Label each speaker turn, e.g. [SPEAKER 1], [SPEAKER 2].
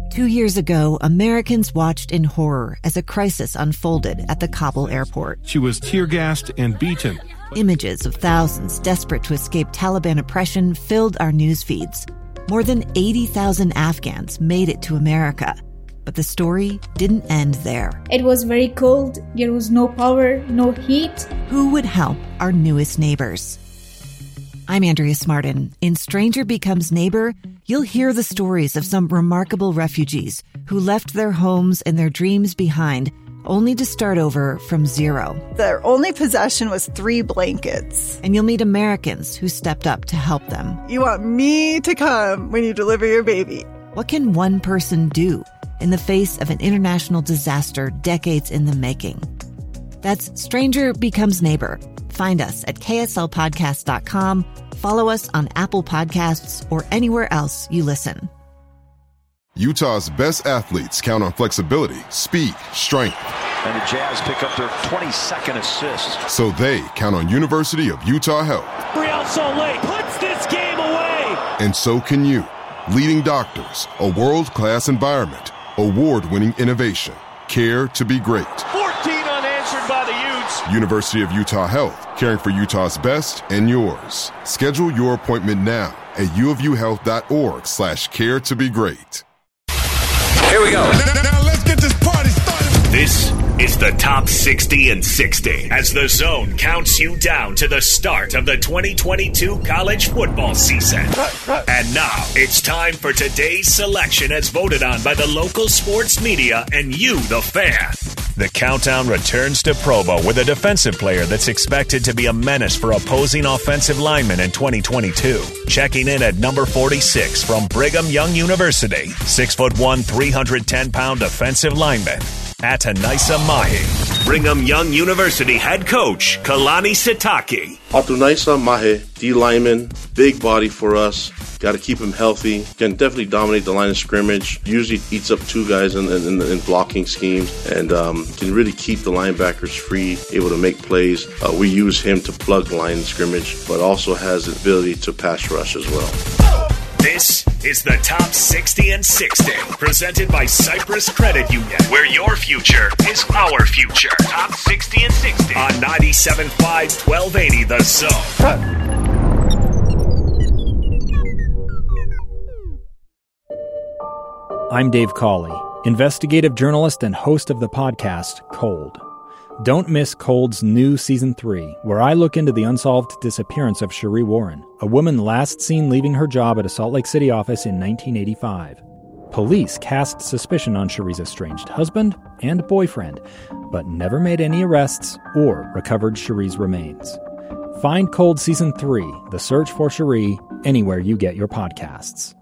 [SPEAKER 1] 2 years ago, Americans watched in horror as a crisis unfolded at the Kabul airport.
[SPEAKER 2] She was tear-gassed and beaten.
[SPEAKER 1] Images of thousands desperate to escape Taliban oppression filled our news feeds. More than 80,000 Afghans made it to America. But the story didn't end there.
[SPEAKER 3] It was very cold. There was no power, no heat.
[SPEAKER 1] Who would help our newest neighbors? I'm Andrea Smartin. In Stranger Becomes Neighbor, you'll hear the stories of some remarkable refugees who left their homes and their dreams behind, only to start over from zero.
[SPEAKER 4] Their only possession was 3 blankets.
[SPEAKER 1] And you'll meet Americans who stepped up to help them.
[SPEAKER 4] You want me to come when you deliver your baby.
[SPEAKER 1] What can one person do in the face of an international disaster decades in the making? That's Stranger Becomes Neighbor. Find us at kslpodcast.com. Follow us on Apple Podcasts or anywhere else you listen.
[SPEAKER 5] Utah's best athletes count on flexibility, speed, strength.
[SPEAKER 6] And the Jazz pick up their 22nd assist.
[SPEAKER 5] So they count on University of Utah Health.
[SPEAKER 7] Real Salt Lake puts this game away.
[SPEAKER 5] And so can you. Leading doctors, a world-class environment, award-winning innovation, care to be great.
[SPEAKER 7] 14 unanswered by the Utes.
[SPEAKER 5] University of Utah Health, caring for Utah's best and yours. Schedule your appointment now at uofuhealth.org/care to be great.
[SPEAKER 8] Here we go.
[SPEAKER 9] Now let's get this party started.
[SPEAKER 8] This is the Top 60 and 60 as the Zone counts you down to the start of the 2022 college football season. And now it's time for today's selection as voted on by the local sports media and you, the fan. The countdown returns to Provo with a defensive player that's expected to be a menace for opposing offensive linemen in 2022. Checking in at number 46 from Brigham Young University, 6'1", 310-pound defensive lineman, Atanisa Mahi. Brigham Young University head coach, Kalani Sitake.
[SPEAKER 10] Atanisa Mahi, D-lineman, big body for us. Got to keep him healthy. Can definitely dominate the line of scrimmage. Usually eats up 2 guys in blocking schemes and can really keep the linebackers free, able to make plays. We use him to plug the line of scrimmage, but also has the ability to pass rush as well.
[SPEAKER 8] This is the Top 60 and 60, presented by Cypress Credit Union, where your future is our future. Top 60 and 60 on 97.5 1280 The Zone.
[SPEAKER 11] I'm Dave Cawley, investigative journalist and host of the podcast Cold. Don't miss Cold's new Season 3, where I look into the unsolved disappearance of Cherie Warren, a woman last seen leaving her job at a Salt Lake City office in 1985. Police cast suspicion on Cherie's estranged husband and boyfriend, but never made any arrests or recovered Cherie's remains. Find Cold Season 3, The Search for Cherie, anywhere you get your podcasts.